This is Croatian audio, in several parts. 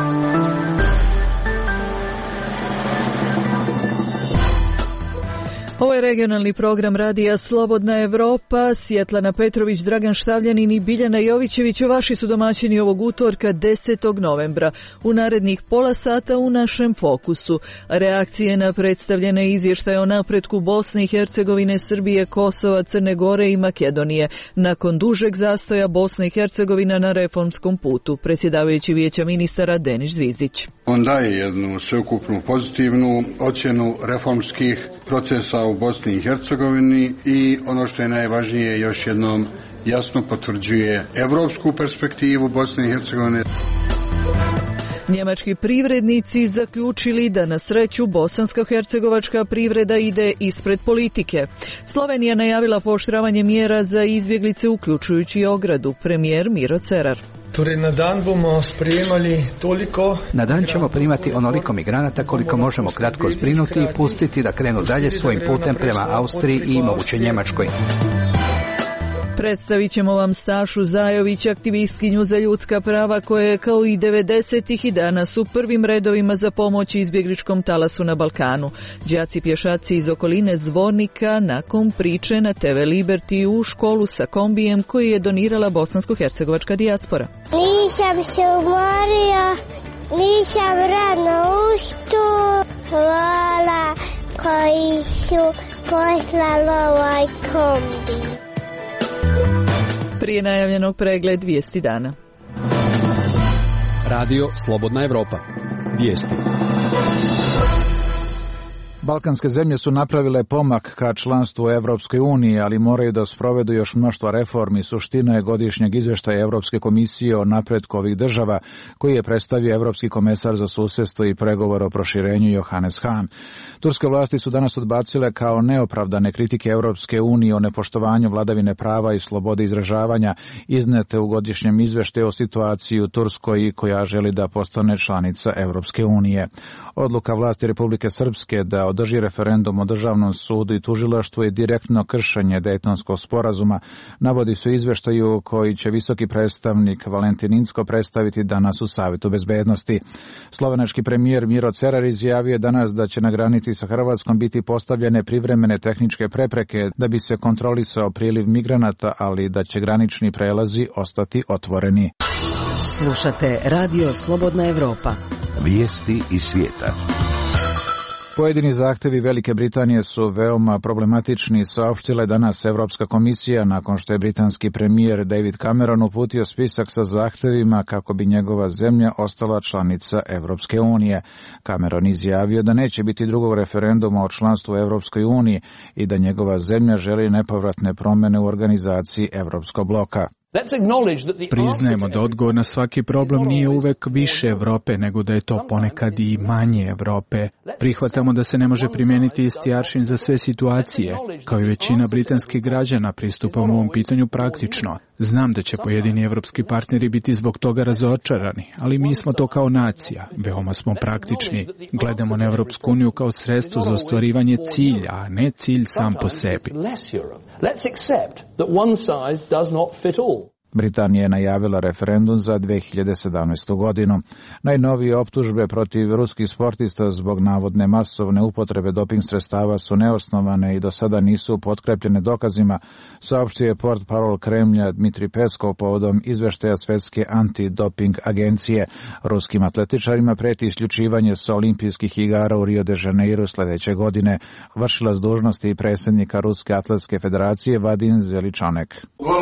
Ovo je regionalni program radija Slobodna Evropa. Svjetlana Petrović, Dragan Štavljanin i Biljana Jovićević vaši su domaćini ovog utorka 10. novembra. U narednih pola sata u našem fokusu reakcije na predstavljene izvještaje o napretku Bosne i Hercegovine, Srbije, Kosova, Crne Gore i Makedonije. Nakon dužeg zastoja Bosna i Hercegovina na reformskom putu. Predsjedavajući Vijeća ministara Denis Zvizdić. On daje jednu sveukupnu pozitivnu ocjenu reformskih procesa u Bosni i Hercegovini i ono što je najvažnije, još jednom jasno potvrđuje europsku perspektivu Bosne i Hercegovine. Njemački privrednici zaključili da na sreću bosansko-hercegovačka privreda ide ispred politike. Slovenija najavila pooštravanje mjera za izbjeglice uključujući ogradu. Premijer Miro Cerar. Na dan ćemo primati onoliko migranata koliko možemo kratko zbrinuti i pustiti da krenu dalje svojim putem prema Austriji i moguće Njemačkoj. Predstavit ćemo vam Stašu Zajović, aktivistkinju za ljudska prava koja je kao i 90-ih i danas u prvim redovima za pomoć izbjegličkom talasu na Balkanu. Đaci pješaci iz okoline Zvornika nakon priče na TV Liberty u školu sa kombijem koji je donirala bosansko-hercegovačka dijaspora. Nisam se umorio, nisam rano ustao, hvala koji su poslali ovaj kombi. Prije najavljenog pregled vijesti dana. Radio Slobodna Evropa. Vijesti. Balkanske zemlje su napravile pomak ka članstvu u Evropskoj uniji, ali moraju da sprovedu još mnoštva reformi. Suština je godišnjeg izvještaja Evropske komisije o napretku ovih država, koji je predstavio Evropski komesar za susjedstvo i pregovor o proširenju Johannes Hahn. Turske vlasti su danas odbacile kao neopravdane kritike Evropske unije o nepoštovanju vladavine prava i slobode izražavanja iznete u godišnjem izvještaju o situaciji u Turskoj koja želi da postane članica Evropske unije. Odluka vlasti Republike Srpske da održi referendum o državnom sudu i tužilaštvu je direktno kršenje Dejtonskog sporazuma, navodi se u izvještaju koji će visoki predstavnik Valentin Incko predstaviti danas u Savjetu bezbednosti. Slovenački premijer Miro Cerar izjavio danas da će na granici sa Hrvatskom biti postavljene privremene tehničke prepreke da bi se kontrolisao priliv migranata, ali da će granični prelazi ostati otvoreni. Slušate Radio Slobodna Evropa. Vijesti iz svijeta. Pojedini zahtevi Velike Britanije su veoma problematični, saopštila je danas Evropska komisija nakon što je britanski premijer David Cameron uputio spisak sa zahtevima kako bi njegova zemlja ostala članica Evropske unije. Cameron izjavio da neće biti drugog referenduma o članstvu u Evropskoj uniji i da njegova zemlja želi nepovratne promjene u organizaciji Evropskog bloka. Priznajemo da odgovor na svaki problem nije uvek više Evrope, nego da je to ponekad i manje Evrope. Prihvatamo da se ne može primijeniti isti aršin za sve situacije. Kao i većina britanskih građana pristupamo ovom pitanju praktično. Znam da će pojedini evropski partneri biti zbog toga razočarani, ali mi smo to kao nacija. Veoma smo praktični. Gledamo na Evropsku uniju kao sredstvo za ostvarivanje cilja, a ne cilj sam po sebi. Britanija je najavila referendum za 2017. godinu. Najnovije optužbe protiv ruskih sportista zbog navodne masovne upotrebe doping sredstava su neosnovane i do sada nisu potkrepljene dokazima, saopštio je portparol Kremlja Dmitri Peskov povodom izveštaja Svjetske antidoping agencije. Ruskim atletičarima preti isključivanje sa olimpijskih igara u Rio de Janeiro sljedeće godine. Vršilac dužnosti i predsjednika Ruske atletske federacije Vadim Zeličanek.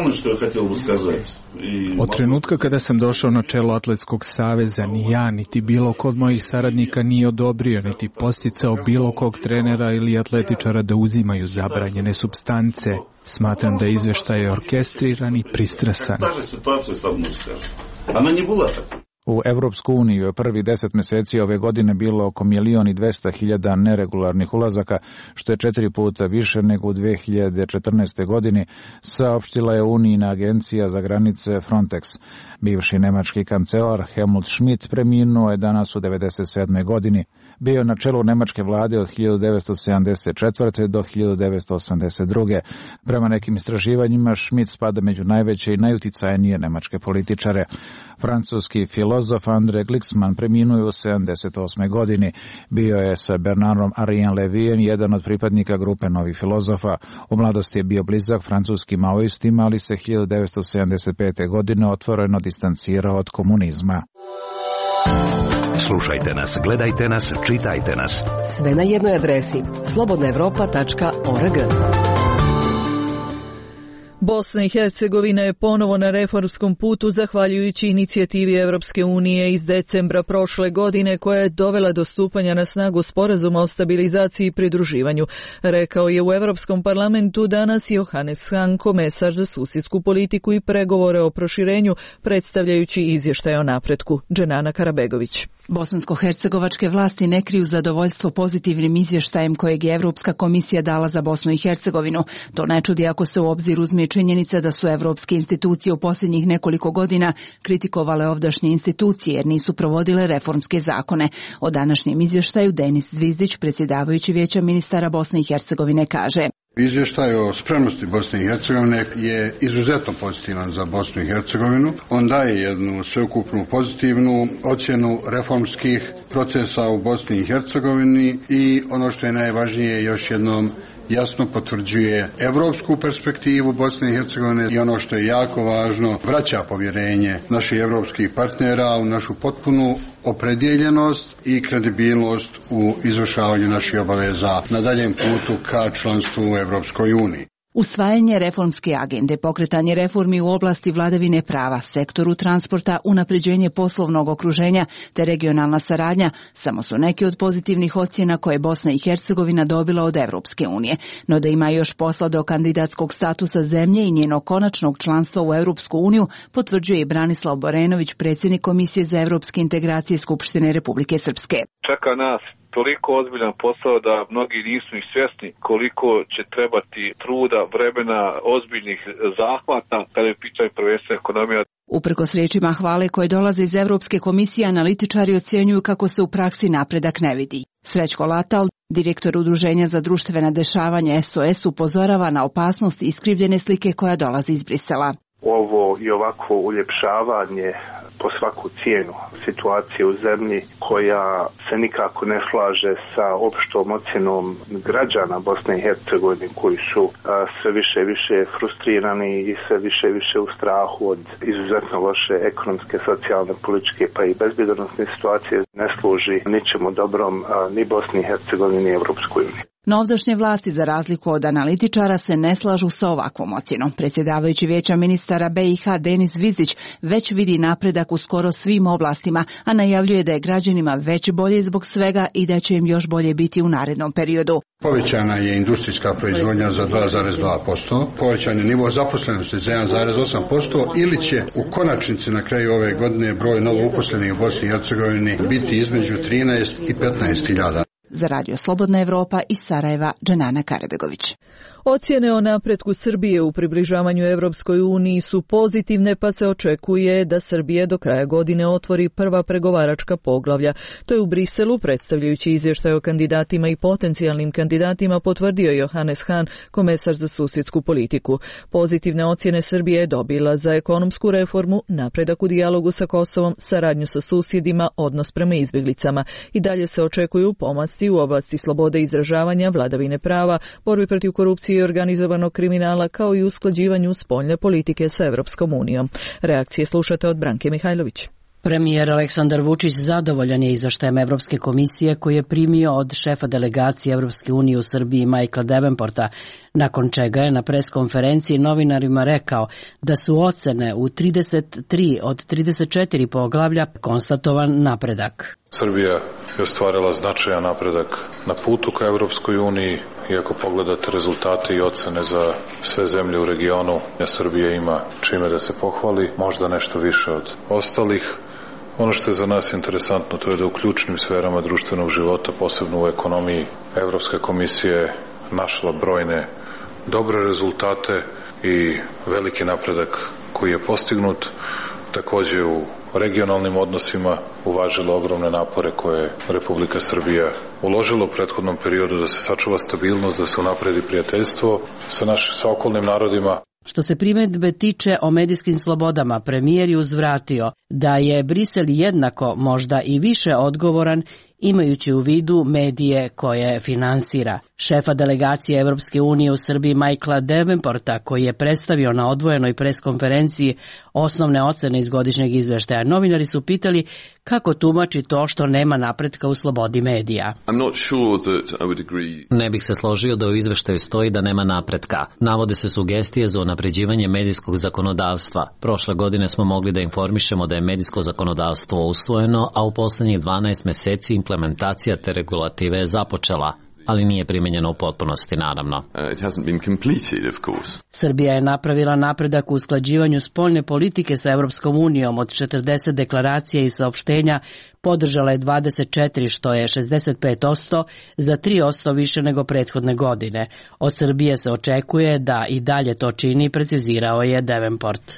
Od trenutka kada sam došao na čelo Atletskog saveza, ni ja, niti bilo kod mojih saradnika nije odobrio, niti posticao bilo kog trenera ili atletičara da uzimaju zabranjene supstance. Smatram da je izvještaj orkestriran i pristrasan. U Evropsku uniju je prvi 10 mjeseci ove godine bilo oko 1.200.000 neregularnih ulazaka, što je 4 puta više nego u 2014. godini, saopštila je Unijina agencija za granice Frontex. Bivši nemački kancelar Helmut Schmidt preminuo je danas u 97. godini. Bio na čelu nemačke vlade od 1974. do 1982. Prema nekim istraživanjima Schmidt spada među najveće i najuticajnije nemačke političare. Francuski filozof André Glixman preminuo je u 78. godini. Bio je sa Bernardom Henriom Levien jedan od pripadnika grupe novih filozofa. U mladosti je bio blizak francuskim maoistima, ali se 1975. godine otvoreno distancirao od komunizma. Slušajte nas, gledajte nas, čitajte nas. Sve na jednoj adresi slobodnaevropa.org. Bosna i Hercegovina je ponovo na reformskom putu zahvaljujući inicijativi Europske unije iz decembra prošle godine koja je dovela do stupanja na snagu sporazuma o stabilizaciji i pridruživanju, rekao je u Europskom parlamentu danas Johannes Hahn, komesar za susjedsku politiku i pregovore o proširenju, predstavljajući izvještaj o napretku. Dženana Karabegović. Bosansko-hercegovačke vlasti ne kriju zadovoljstvo pozitivnim izvještajem kojeg je Europska komisija dala za Bosnu i Hercegovinu. To ne čudi ako se u obzir uzme činjenica da su evropske institucije u posljednjih nekoliko godina kritikovale ovdašnje institucije jer nisu provodile reformske zakone. O današnjem izvještaju Denis Zvizdić, predsjedavajući Vijeća ministara Bosne i Hercegovine, kaže: Izvještaj o spremnosti Bosne i Hercegovine je izuzetno pozitivan za Bosnu i Hercegovinu. On daje jednu sveukupnu pozitivnu ocjenu reformskih procesa u Bosni i Hercegovini i ono što je najvažnije, još jednom jasno potvrđuje evropsku perspektivu Bosne i Hercegovine i ono što je jako važno, vraća povjerenje naših evropskih partnera u našu potpunu opredjeljenost i kredibilnost u izvršavanju naših obaveza na daljem putu ka članstvu u Evropskoj uniji. Usvajanje reformske agende, pokretanje reformi u oblasti vladavine prava, sektoru transporta, unapređenje poslovnog okruženja te regionalna saradnja samo su neki od pozitivnih ocjena koje Bosna i Hercegovina dobila od Evropske unije. No da ima još posla do kandidatskog statusa zemlje i njenog konačnog članstva u Europsku uniju, potvrđuje i Branislav Borenović, predsjednik Komisije za evropske integracije Skupštine Republike Srpske. Čeka nas toliko ozbiljan posao da mnogi nisu i svjesni koliko će trebati truda, vremena, ozbiljnih zahvata kada je pitanje prvenstveno ekonomija. Uprkos riječima hvale koje dolaze iz Europske komisije, analitičari ocjenjuju kako se u praksi napredak ne vidi. Srećko Latal, direktor Udruženja za društvena dešavanja SOS, upozorava na opasnost iskrivljene slike koja dolazi iz Brisela. Ovo i ovako uljepšavanje po svaku cijenu situacije u zemlji koja se nikako ne slaže sa opštom ocjenom građana Bosne i Hercegovine koji su sve više i više frustrirani i sve više i više u strahu od izuzetno loše ekonomske, socijalne, političke pa i bezbjednosne situacije ne služi ničemu dobrom ni Bosni i Hercegovini ni Evropskoj uniji. No ovdašnje vlasti, za razliku od analitičara, se ne slažu sa ovakvom ocjenom. Predsjedavajući Vijeća ministara BiH Denis Zvizdić već vidi napredak u skoro svim oblastima, a najavljuje da je građanima već bolje zbog svega i da će im još bolje biti u narednom periodu. Povećana je industrijska proizvodnja za 2,2%, povećan je nivo zaposlenosti za 1,8% ili će u konačnici na kraju ove godine broj novouposlenih u Bosni i Hercegovini biti između 13 i 15.000. Za Radio Slobodna Evropa iz Sarajeva, Dženana Karabegović. Ocjene o napretku Srbije u približavanju Evropskoj uniji su pozitivne, pa se očekuje da Srbija do kraja godine otvori prva pregovaračka poglavlja. To je u Briselu, predstavljajući izvještaj o kandidatima i potencijalnim kandidatima, potvrdio Johannes Hahn, komesar za susjedsku politiku. Pozitivne ocjene Srbije je dobila za ekonomsku reformu, napredak u dijalogu sa Kosovom, saradnju sa susjedima, odnos prema izbjeglicama. I dalje se očekuju pomaci u oblasti slobode izražavanja, vladavine prava, borbi protiv korupcije i organizovanog kriminala, kao i usklađivanju spoljne politike sa Evropskom unijom. Reakcije slušate od Branke Mihajlović. Premijer Aleksandar Vučić zadovoljan je izvještajem Evropske komisije koji je primio od šefa delegacije Evropske unije u Srbiji Michaela Davenporta, nakon čega je na preskonferenciji novinarima rekao da su ocene u 33 od 34 poglavlja konstatovan napredak. Srbija je ostvarila značajan napredak na putu ka Evropskoj uniji i ako pogledate rezultate i ocene za sve zemlje u regionu, Srbija ima čime da se pohvali, možda nešto više od ostalih. Ono što je za nas interesantno, to je da u ključnim sferama društvenog života, posebno u ekonomiji, Evropska komisija je našla brojne dobre rezultate i veliki napredak koji je postignut. takođe u regionalnim odnosima uvažila ogromne napore koje je Republika Srbija uložila u prethodnom periodu da se sačuva stabilnost, da se unapredi prijateljstvo sa okolnim narodima. Što se primedbe tiče o medijskim slobodama, premijer je uzvratio da je Brisel jednako, možda i više odgovoran, imajući u vidu medije koje finansira. Šefa delegacije Evropske unije u Srbiji Michaela Davenporta, koji je predstavio na odvojenoj preskonferenciji osnovne ocene iz godišnjeg izveštaja, novinari su pitali kako tumači to što nema napretka u slobodi medija. Ne bih se složio da u izveštaju stoji da nema napretka. Navode se sugestije za unapređivanje medijskog zakonodavstva. Prošle godine smo mogli da informišemo da je medijsko zakonodavstvo usvojeno, a u poslednjih 12 meseci implementacija te regulative je započela, ali nije primenjeno u potpunosti, naravno. Srbija je napravila napredak u usklađivanju spoljne politike sa Evropskom unijom. Od 40 deklaracija i saopštenja podržala je 24, što je 65%, za 3% više nego prethodne godine. Od Srbije se očekuje da i dalje to čini, precizirao je Davenport.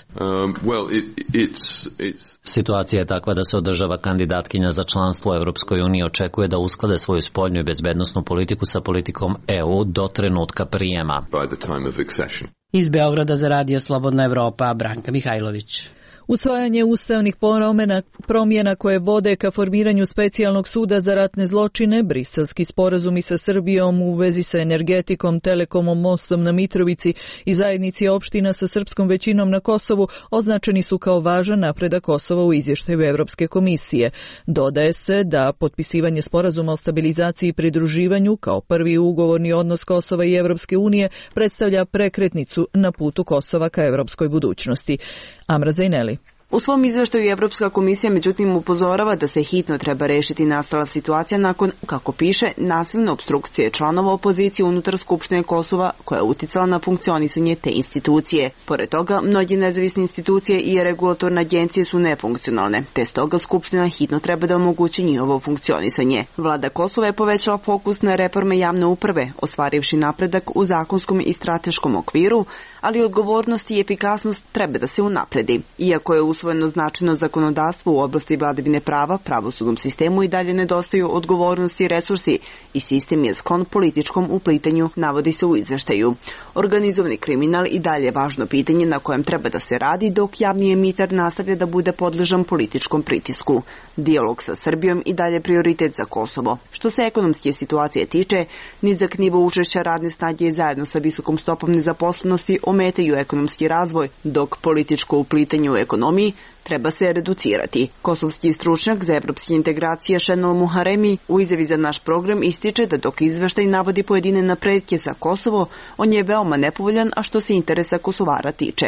Situacija je takva da se održava kandidatkinja za članstvo u Evropskoj uniji očekuje da usklade svoju spoljnu i bezbednosnu politiku sa politikom EU do trenutka prijema. Iz Beograda za Radio Slobodna Evropa, Branka Mihajlović. Usvajanje ustavnih promjena koje vode ka formiranju specijalnog suda za ratne zločine, briselski sporazumi sa Srbijom u vezi sa energetikom, telekomom, mostom na Mitrovici i zajednici opština sa srpskom većinom na Kosovu označeni su kao važan napredak Kosova u izvještaju Evropske komisije. Dodaje se da potpisivanje sporazuma o stabilizaciji i pridruživanju kao prvi ugovorni odnos Kosova i Evropske unije predstavlja prekretnicu na putu Kosova ka evropskoj budućnosti. Amra Zajneli. U svom izveštaju Evropska komisija međutim upozorava da se hitno treba rešiti nastala situacija nakon, kako piše, nasilne opstrukcije članova opozicije unutar Skupštine Kosova koja je uticala na funkcionisanje te institucije. Pored toga, mnogi nezavisne institucije i regulatorne agencije su nefunkcionalne, te stoga Skupština hitno treba da omogući njihovo funkcionisanje. Vlada Kosova je povećala fokus na reforme javne uprave, ostvarivši napredak u zakonskom i strateškom okviru, ali odgovornost i efikasnost treba da se unapredi. Iako je usvojeno značajno zakonodavstvo u oblasti vladavine prava, pravosudnom sistemu i dalje nedostaju odgovornosti i resursi i sistem je sklon političkom uplitanju, navodi se u izveštaju. Organizovani kriminal i dalje je važno pitanje na kojem treba da se radi, dok javni emiter nastavlja da bude podležan političkom pritisku. Dijalog sa Srbijom i dalje prioritet za Kosovo. Što se ekonomske situacije tiče, nizak nivo učešća radne snage zajedno sa visokom stopom nezaposlenosti ometaju ekonomski razvoj, dok političko uplitanje u ekonomiji treba se reducirati. Kosovski stručnjak za evropske integracije Šenol Muharemi u izjavi za naš program ističe da dok izveštaj navodi pojedine napretke za Kosovo, on je veoma nepovoljan, a što se interesa Kosovara tiče.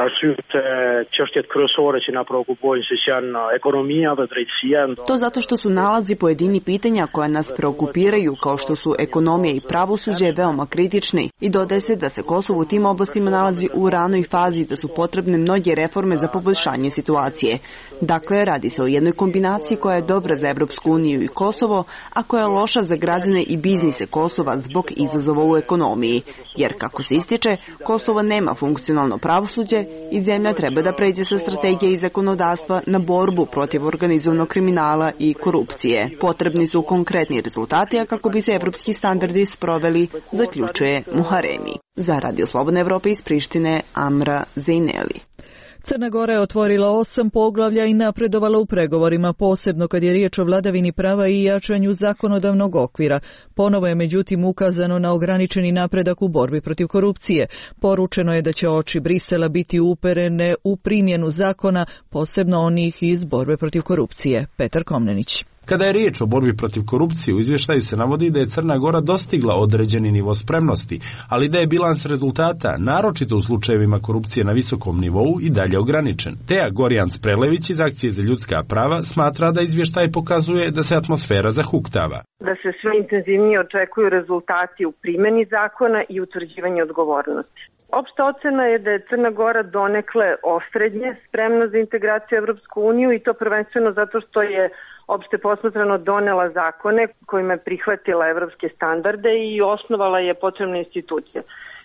To zato što su nalazi pojedini pitanja koja nas preokupiraju, kao što su ekonomija i pravosuđe, veoma kritični i dodaje se da se Kosovo u tim oblastima nalazi u ranoj fazi, da su potrebne mnoge reforme za poboljšanje situacije. Dakle, radi se o jednoj kombinaciji koja je dobra za Evropsku uniju i Kosovo, a koja je loša za građane i biznise Kosova zbog izazova u ekonomiji. Jer, kako se ističe, Kosovo nema funkcionalno pravosuđe i zemlja treba da pređe sa strategije i zakonodavstva na borbu protiv organizovanog kriminala i korupcije. Potrebni su konkretni rezultati, a kako bi se evropski standardi sproveli, zaključuje Muharemi. Za Radio Slobodna Evropa iz Prištine, Amra Zajneli. Crna Gora je otvorila 8 poglavlja i napredovala u pregovorima, posebno kad je riječ o vladavini prava i jačanju zakonodavnog okvira. Ponovo je međutim ukazano na ograničeni napredak u borbi protiv korupcije. Poručeno je da će oči Brisela biti uperene u primjenu zakona, posebno onih iz borbe protiv korupcije. Petar Komnenić. Kada je riječ o borbi protiv korupcije, u izvještaju se navodi da je Crna Gora dostigla određeni nivo spremnosti, ali da je bilans rezultata, naročito u slučajevima korupcije na visokom nivou, i dalje ograničen. Teja Gorjan-Sprelević iz Akcije za ljudska prava smatra da izvještaj pokazuje da se atmosfera zahuktava. Da se sve intenzivnije očekuju rezultati u primjeni zakona i utvrđivanju odgovornosti. Opšta ocena je da je Crna Gora donekle osrednje spremna za integraciju u Evropsku uniju i to prvenstveno zato što je opšte posmatrano donela zakone kojima je prihvatila evropske standarde i osnovala je potrebne institucije.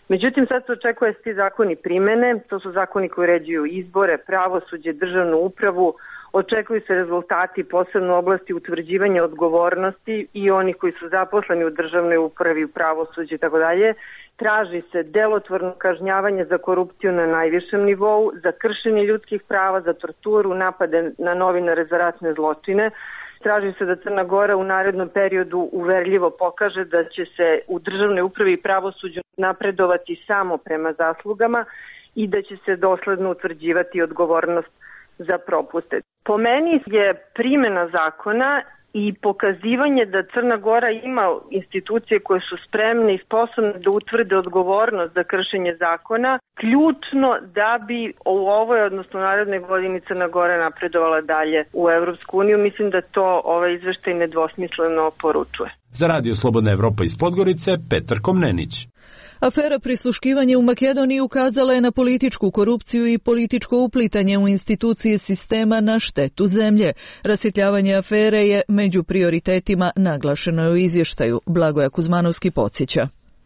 Međutim, sad se očekuje da se ti zakoni primene, to su zakoni koji uređuju izbore, pravosuđe, državnu upravu, očekuju se rezultati posebno u oblasti utvrđivanja odgovornosti i oni koji su zaposleni u državnoj upravi, u pravosuđu i tako dalje. Traži se delotvorno kažnjavanje za korupciju na najvišem nivou, za kršenje ljudskih prava, za torturu, napade na novinare za ratne zločine. Traži se da Crna Gora u narednom periodu uverljivo pokaže da će se u državnoj upravi i pravosuđu napredovati samo prema zaslugama i da će se dosledno utvrđivati odgovornost za propuste. Po meni je primjena zakona i pokazivanje da Crna Gora ima institucije koje su spremne i sposobne da utvrde odgovornost za kršenje zakona ključno da bi u ovoj, odnosno narednoj godini Crna Gora napredovala dalje u Evropsku uniju. Mislim da to ovaj izveštaj nedvosmisleno poručuje. Za Radio Slobodna Evropa iz Podgorice, Petar Komnenić. Afera prisluškivanje u Makedoniji ukazala je na političku korupciju i političko uplitanje u institucije sistema na štetu zemlje. Rasvjetljavanje afere je među prioritetima, naglašeno je u izvještaju. Blagoja Kuzmanovski podsjeća.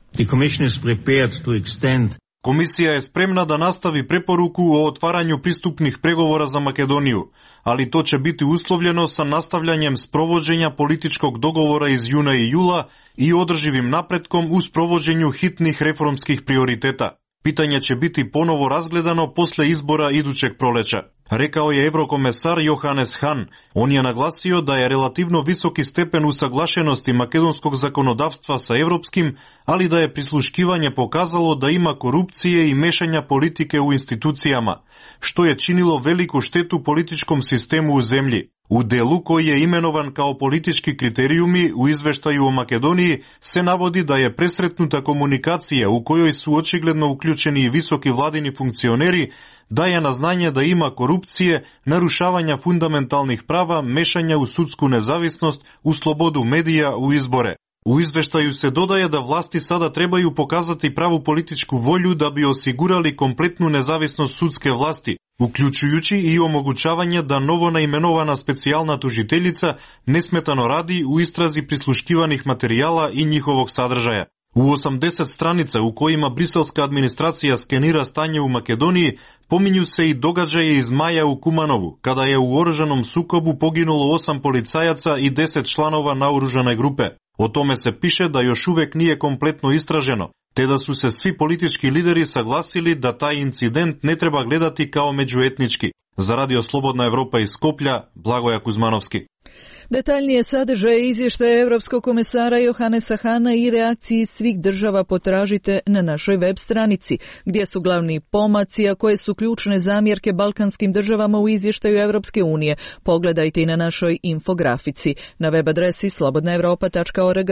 Komisija je spremna da nastavi preporuku o otvaranju pristupnih pregovora za Makedoniju, ali to će biti uslovljeno sa nastavljanjem sprovođenja političkog dogovora iz juna i jula i održivim napretkom u sprovođenju hitnih reformskih prioriteta. Pitanje će biti ponovo razgledano posle izbora idućeg proleća, rekao je eurokomesar Johannes Hahn. On je naglasio da je relativno visoki stepen usaglašenosti makedonskog zakonodavstva sa evropskim, ali da je prisluškivanje pokazalo da ima korupcije i mešanja politike u institucijama, što je činilo veliku štetu političkom sistemu u zemlji. U delu koji je imenovan kao politički kriterijumi u izveštaju o Makedoniji se navodi da je presretnuta komunikacija u kojoj su očigledno uključeni i visoki vladini funkcioneri, daje na znanje da ima korupcije, narušavanja fundamentalnih prava, mešanja u sudsku nezavisnost, u slobodu medija, u izbore. U izveštaju se dodaje da vlasti sada trebaju pokazati pravu političku volju da bi osigurali kompletnu nezavisnost sudske vlasti, uključujući i omogućavanje da novo naimenovana specijalna tužiteljica nesmetano radi u istrazi prisluškivanih materijala i njihovog sadržaja. U 80 stranica u kojima briselska administracija skenira stanje u Makedoniji, pominju se i događaje iz maja u Kumanovu, kada je u oružanom sukobu poginulo 8 policajaca i 10 članova naoružane grupe. O tome se piše da još uvek nije kompletno istraženo, te da su se svi politički lideri saglasili da taj incident ne treba gledati kao međuetnički. Za Radio Slobodna Evropa iz Skoplja, Blagoja Kuzmanovski. Detaljnije sadržaje izvještaja Evropskog komesara Johannesa Hahna i reakciji svih država potražite na našoj web stranici, gdje su glavni pomaci, a koje su ključne zamjerke balkanskim državama u izvještaju Evropske unije. Pogledajte i na našoj infografici na web adresi slobodnaevropa.org.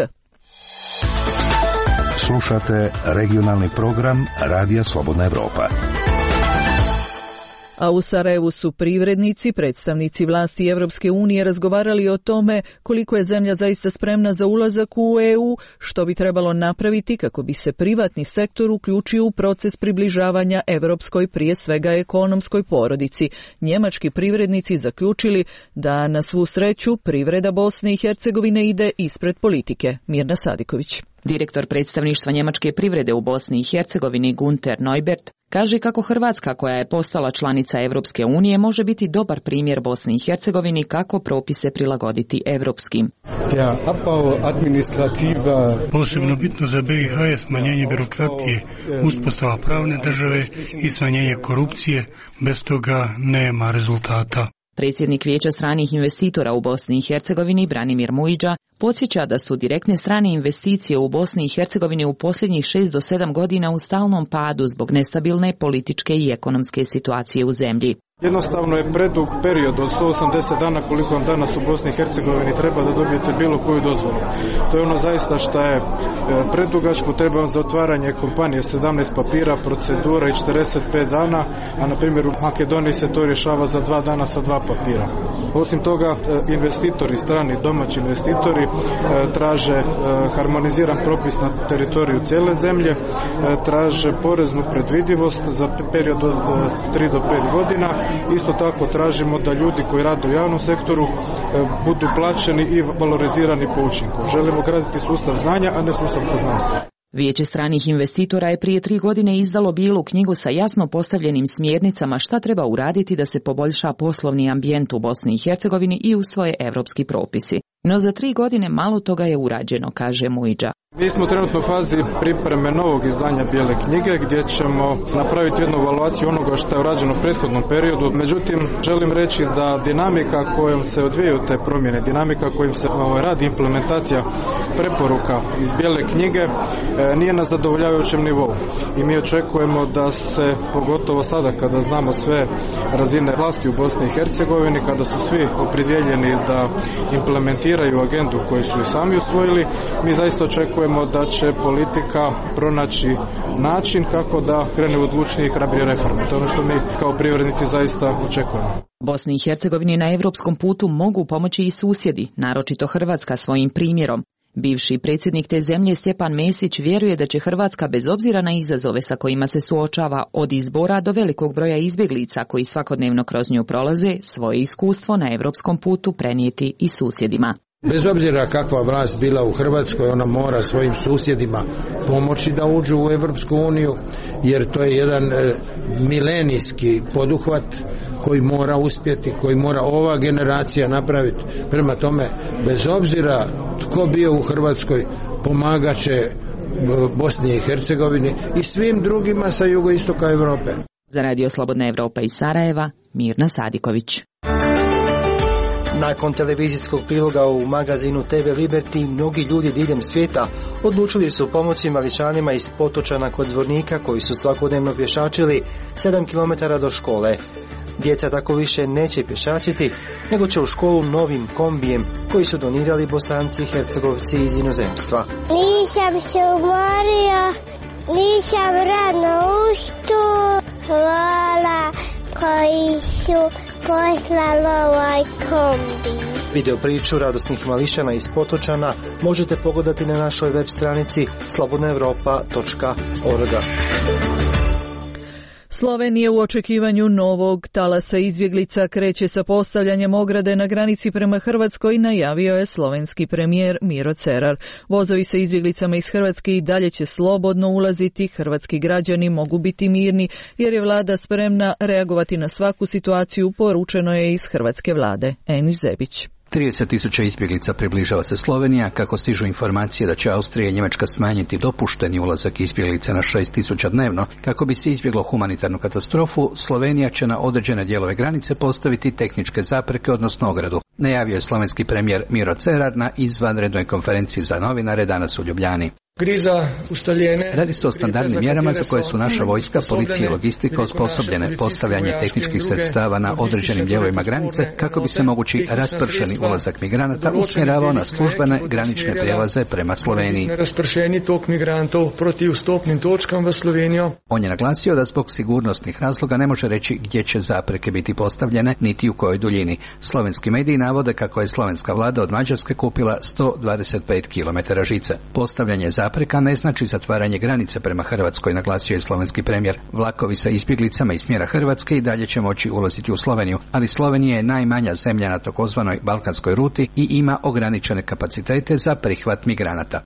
Slušate regionalni program Radija Slobodna Evropa. A u Sarajevu su privrednici, predstavnici vlasti Evropske unije razgovarali o tome koliko je zemlja zaista spremna za ulazak u EU, što bi trebalo napraviti kako bi se privatni sektor uključio u proces približavanja evropskoj, prije svega ekonomskoj porodici. Njemački privrednici zaključili da na svu sreću privreda Bosne i Hercegovine ide ispred politike. Mirna Sadiković. Direktor predstavništva njemačke privrede u Bosni i Hercegovini Gunter Neubert kaže kako Hrvatska, koja je postala članica Evropske unije, može biti dobar primjer Bosni i Hercegovini kako propise prilagoditi evropskim. Posebno bitno za BiH je smanjenje birokratije, uspostava pravne države i smanjenje korupcije. Bez toga nema rezultata. Predsjednik Vijeća stranih investitora u Bosni i Hercegovini Branimir Mujiđa podsjeća da su direktne strane investicije u Bosni i Hercegovini u posljednjih 6 do 7 godina u stalnom padu zbog nestabilne političke i ekonomske situacije u zemlji. Jednostavno je predug period od 180 dana koliko vam danas u Bosni i Hercegovini treba da dobijete bilo koju dozvolu. To je ono zaista što je predugačko, treba vam za otvaranje kompanije 17 papira, procedura i 45 dana, a na primjer u Makedoniji se to rješava za 2 dana sa 2 papira. Osim toga, investitori, strani domaći investitori traže harmoniziran propis na teritoriju cijele zemlje, traže poreznu predvidivost za period od 3 do 5 godina. Isto tako tražimo da ljudi koji rade u javnom sektoru budu plaćeni i valorizirani po učinku. Želimo graditi sustav znanja, a ne sustav poznanstva. Vijeće stranih investitora je prije 3 godine izdalo bijelu knjigu sa jasno postavljenim smjernicama šta treba uraditi da se poboljša poslovni ambijent u Bosni i Hercegovini i usvoje evropski propisi. No za 3 godine malo toga je urađeno, kaže Muidža. Mi smo trenutno u fazi pripreme novog izdanja bijele knjige gdje ćemo napraviti jednu evaluaciju onoga što je urađeno u prethodnom periodu. Međutim, želim reći da dinamika kojom se odvijaju te promjene, dinamika kojim se radi implementacija preporuka iz bijele knjige nije na zadovoljavajućem nivou. I mi očekujemo da se, pogotovo sada kada znamo sve razine vlasti u Bosni i Hercegovini, kada su svi opredjeljeni da implementiraju agendu koju su i sami usvojili, mi zaista očekujemo da će politika pronaći način kako da krene u odlučnije i hrabrije reforme. To je ono što mi kao privrednici zaista očekujemo. Bosni i Hercegovini na evropskom putu mogu pomoći i susjedi, naročito Hrvatska svojim primjerom. Bivši predsjednik te zemlje Stjepan Mesić vjeruje da će Hrvatska bez obzira na izazove sa kojima se suočava od izbora do velikog broja izbjeglica koji svakodnevno kroz nju prolaze, svoje iskustvo na evropskom putu prenijeti i susjedima. Bez obzira kakva vlast bila u Hrvatskoj, ona mora svojim susjedima pomoći da uđu u Europsku uniju, jer to je jedan milenijski poduhvat koji mora uspjeti, koji mora ova generacija napraviti. Prema tome, bez obzira tko bio u Hrvatskoj, pomagat će Bosni i Hercegovini i svim drugima sa jugoistoka Europe. Za Radio Slobodna Evropa iz Sarajeva, Mirna Sadiković. Nakon televizijskog priloga u magazinu TV Liberty, mnogi ljudi diljem svijeta odlučili su pomoći Mališanima iz Potočana kod Zvornika koji su svakodnevno pješačili 7 km do škole. Djeca tako više neće pješačiti, nego će u školu novim kombijem koji su donirali Bosanci i Hercegovci iz inozemstva. Nisam se umorio, nisam rano ustao, hvala koji su poslali ovaj kombi. Video priču radosnih Mališana iz Potočana možete pogledati na našoj web stranici slobodnaevropa.org. Slovenija u očekivanju novog talasa izbjeglica kreće sa postavljanjem ograde na granici prema Hrvatskoj, najavio je slovenski premijer Miro Cerar. Vozovi sa izbjeglicama iz Hrvatske i dalje će slobodno ulaziti, hrvatski građani mogu biti mirni jer je vlada spremna reagovati na svaku situaciju, poručeno je iz hrvatske vlade. Enis Zebić. 30.000 izbjeglica približava se Slovenija, kako stižu informacije da će Austrija i Njemačka smanjiti dopušteni ulazak izbjeglica na 6.000 dnevno. Kako bi se izbjeglo humanitarnu katastrofu, Slovenija će na određene dijelove granice postaviti tehničke zapreke, odnosno ogradu. Najavio je slovenski premijer Miro Cerar na izvanrednoj konferenciji za novinare danas u Ljubljani. Radi se o standardnim mjerama za koje su naša vojska, policija i logistika osposobljene. Postavljanje tehničkih sredstava na određenim dijelovima granice kako bi se mogući raspršeni ulazak migranata usmjeravao na službene granične prijelaze prema Sloveniji. On je naglasio da zbog sigurnosnih razloga ne može reći gdje će zapreke biti postavljene niti u kojoj duljini. Slovenski mediji navode kako je slovenska vlada od Mađarske kupila 125 km žice. Postavljanje zapreka ne znači zatvaranje granice prema Hrvatskoj, naglasio je slovenski premijer. Vlakovi sa izbjeglicama iz smjera Hrvatske i dalje će moći ulaziti u Sloveniju, ali Slovenija je najmanja zemlja na takozvanoj balkanskoj ruti i ima ograničene kapacitete za prihvat migranata.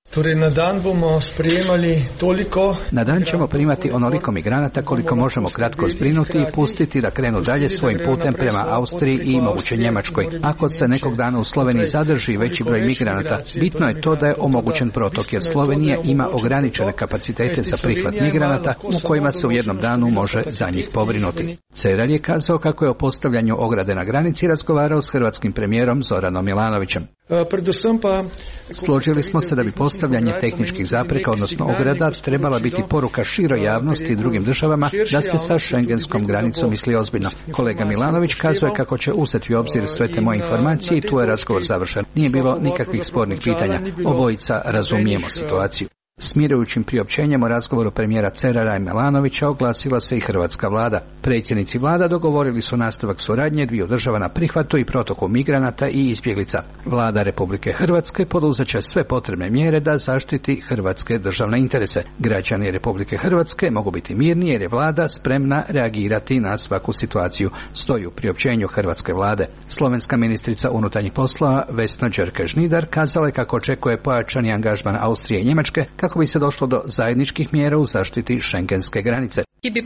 Na dan ćemo primati onoliko migranata koliko možemo kratko zbrinuti i pustiti da krenu dalje svojim putem prema Austriji i moguće Njemačkoj. Ako se nekog dana u Sloveniji zadrži veći broj migranata, bitno je to da je omogućen protok, jer Slovenija ima ograničene kapacitete za prihvat migranata u kojima se u jednom danu može za njih pobrinuti. Cerar je kazao kako je o postavljanju ograde na granici razgovarao s hrvatskim premijerom Zoranom Milanovićem. Složili smo se da bi postavljanje tehničkih zapreka, odnosno ograda, trebala biti poruka široj javnosti i drugim državama da se sa šengenskom granicom misli ozbiljno. Kolega Milanović kazuje kako će uzeti u obzir sve te moje informacije i tu je razgovor završen. Nije bilo nikakvih spornih pitanja. Obojica razumijemo situaciju. Smirujućim priopćenjem o razgovoru premijera Cerara i Milanovića oglasila se i hrvatska vlada. Predsjednici vlada dogovorili su nastavak suradnje dviju država na prihvatu i protoku migranata i izbjeglica. Vlada Republike Hrvatske poduzet će sve potrebne mjere da zaštiti hrvatske državne interese. Građani Republike Hrvatske mogu biti mirni jer je vlada spremna reagirati na svaku situaciju, stoji u priopćenju hrvatske vlade. Slovenska ministrica unutarnjih poslova Vesna Đerke-Žnidar kazala je kako očekuje pojačani angažman Austrije i Njemačke kako bi se došlo do zajedničkih mjera u zaštiti šengenske granice.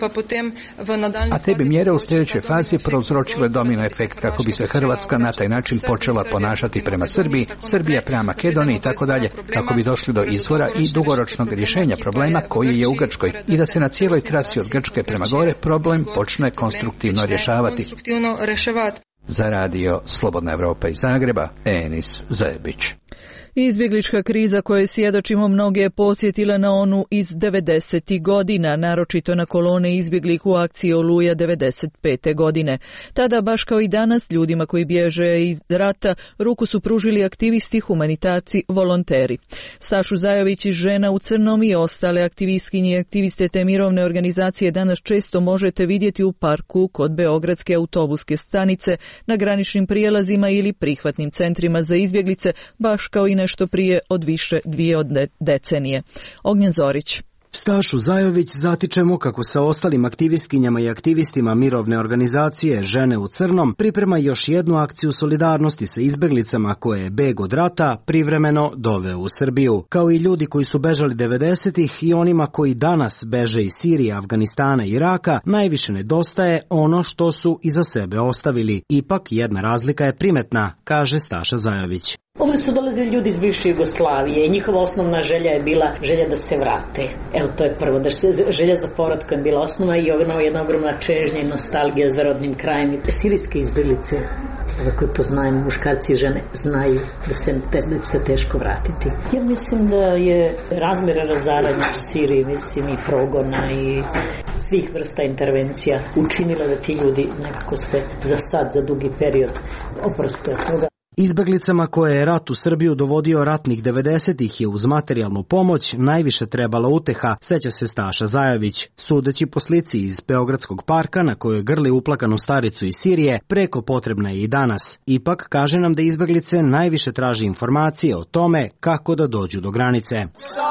A te bi mjere u sljedećoj fazi prouzročile domino efekt kako bi se Hrvatska na taj način počela ponašati prema Srbiji, Srbija prema Makedoniji i tako dalje, kako bi došli do izvora i dugoročnog rješenja problema koji je u Grčkoj i da se na cijeloj trasi od Grčke prema gore problem počne konstruktivno rješavati. Za radio Slobodna Evropa iz Zagreba, Enis Zajebić. Izbjeglička kriza koje svjedočimo mnoge je podsjetila na onu iz 90. godina, naročito na kolone izbjeglih u akciji Oluja 95. godine. Tada, baš kao i danas, ljudima koji bježe iz rata ruku su pružili aktivisti, humanitarci, volonteri. Stašu Zajović iz Žena u crnom i ostale aktivistkinje i aktiviste te mirovne organizacije danas često možete vidjeti u parku kod Beogradske autobuske stanice, na graničnim prijelazima ili prihvatnim centrima za izbjeglice, baš kao i nešto prije od više 2 decenije. Ognjen Zorić. Stašu Zajović zatičemo kako sa ostalim aktivistkinjama i aktivistima mirovne organizacije Žene u crnom priprema još jednu akciju solidarnosti sa izbjeglicama koje je beg od rata privremeno doveo u Srbiju. Kao i ljudi koji su bežali 90-ih i onima koji danas beže iz Sirije, Afganistana i Iraka, najviše nedostaje ono što su iza sebe ostavili. Ipak jedna razlika je primetna, kaže Staša Zajović. Ovdje su dolazili ljudi iz bivše Jugoslavije i njihova osnovna želja je bila želja da se vrate. Evo, to je prvo, želja za povratkom je bila osnova i jedna ogromna čežnja i nostalgija za rodnim krajem. Sirijske izbjeglice, koje poznajemo, muškarci i žene, znaju da će se teško vratiti. Ja mislim da je razmjera razaranja u Siriji, mislim, i progona i svih vrsta intervencija učinila da ti ljudi nekako se za sad, za dugi period oproste od toga. Izbjeglicama koje je rat u Srbiju dovodio ratnih 90-ih je uz materijalnu pomoć najviše trebala uteha, seća se Staša Zajović. Sudeći po slici iz Beogradskog parka na kojoj grli uplakanu staricu iz Sirije, preko potrebna je i danas. Ipak kaže nam da izbjeglice najviše traži informacije o tome kako da dođu do granice.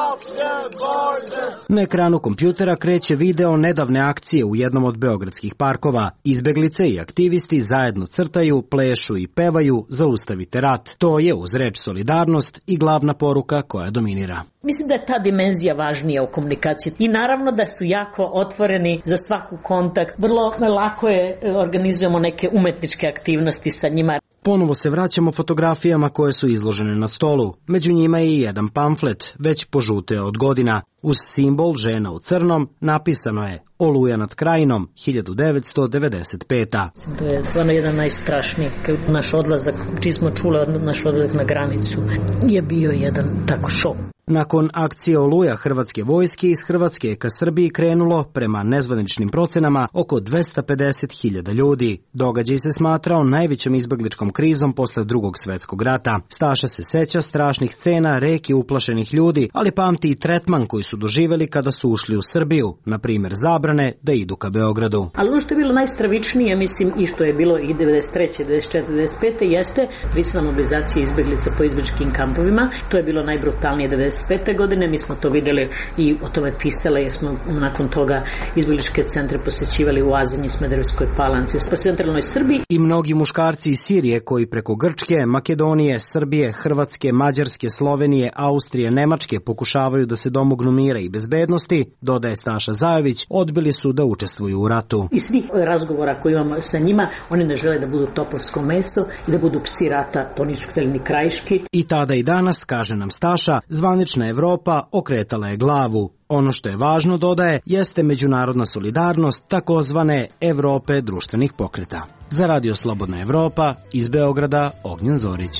Na ekranu kompjutera kreće video nedavne akcije u jednom od beogradskih parkova. Izbjeglice i aktivisti zajedno crtaju, plešu i pevaju Zaustavite rat. To je uz reč solidarnost i glavna poruka koja dominira. Mislim da je ta dimenzija važnija u komunikaciji i naravno da su jako otvoreni za svaku kontakt. Vrlo lako je organizujemo neke umetničke aktivnosti sa njima. Ponovo se vraćamo fotografijama koje su izložene na stolu. Među njima je i jedan pamflet, već požuteo od godina. Uz simbol Žena u crnom napisano je Oluja nad Krajinom 1995. To je stvarno jedan najstrašniji. Naš odlazak, čiji smo čuli naš odlazak na granicu, je bio jedan tako šok. Nakon akcije Oluja Hrvatske vojske iz Hrvatske je ka Srbiji krenulo, prema nezvaničnim procenama, oko 250.000 ljudi. Događaj se smatrao najvećom izbjegličkom krizom posle Drugog svjetskog rata. Staša se seća strašnih scena, reki uplašenih ljudi, ali pamti i tretman koji su doživjeli kada su ušli u Srbiju, na primjer zabrane da idu ka Beogradu. Ali ono što je bilo najstravičnije, mislim, i što je bilo i 93. 94. 95. jeste prisilna mobilizacija izbjeglica po izbjegličkim kampovima. To je bilo najbrutalnije 95. godine, mi smo to vidjeli i o tome pisali, jer smo nakon toga izbjegličke centre posjećivali u Azini, Smederevskoj Palanci, po centralnoj Srbiji. I mnogi muškarci iz Sirije koji preko Grčke, Makedonije, Srbije, Hrvatske, Mađarske, Slovenije, Austrije, Nemačke pokušavaju da se domognu mira i bezbednosti, dodaje Staša Zajović, odbili su da učestvuju u ratu. I svih razgovora koji imamo sa njima, oni ne žele da budu topovsko meso i da budu psi rata, to nisu htjeli ni krajiški. I tada i danas, kaže nam Staša, zvanična Evropa okretala je glavu. Ono što je važno, dodaje, jeste međunarodna solidarnost takozvane Evrope društvenih pokreta. Za Radio Slobodna Evropa, iz Beograda, Ognjen Zorić.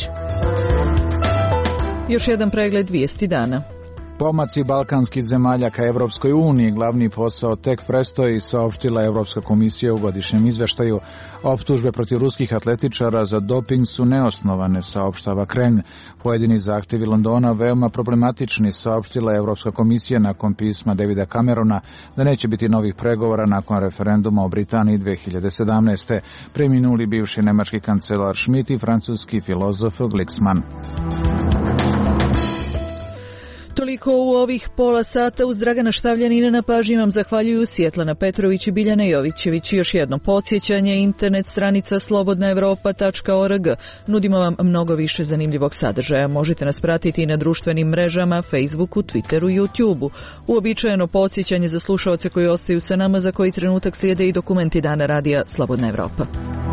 Još jedan pregled vijesti dana. Pomaci balkanskih zemalja ka Evropskoj uniji glavni posao tek predstoji, saopštila Evropska komisija u godišnjem izveštaju. Optužbe protiv ruskih atletičara za doping su neosnovane, saopštava Kremlj. Pojedini zahtjevi Londona veoma problematični, saopštila Evropska komisija nakon pisma Davida Camerona da neće biti novih pregovora nakon referenduma o Britaniji 2017. Preminuli bivši nemački kancelar Schmidt i francuski filozof Glicksmann. Toliko u ovih pola sata. Uz Dragana Štavljanina na pažnji vam zahvaljuju Svjetlana Petrović i Biljana Jovićević. Još jedno podsjećanje, internet stranica slobodnaevropa.org. Nudimo vam mnogo više zanimljivog sadržaja. Možete nas pratiti i na društvenim mrežama, Facebooku, Twitteru i YouTubeu. Uobičajeno podsjećanje za slušaoce koji ostaju sa nama, za koji trenutak slijede i dokumenti Dana radija Slobodna Evropa.